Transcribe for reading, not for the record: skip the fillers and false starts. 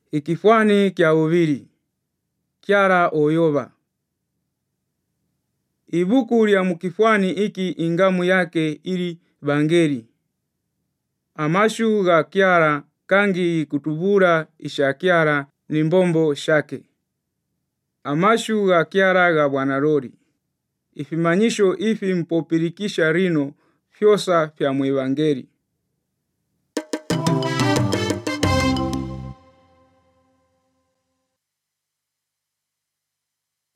Ikifwani kya uvili kyara oyoba. Ibuku lya mukifwani iki ingamu yake ili bangeri. Amashu ga kyara kangi kutubura isha kyara ni mbombo shake. Amashu ga kyara ga bwanarori. Ifimanyisho ifi mpopirikisha rino fyosa fya mwevangeri.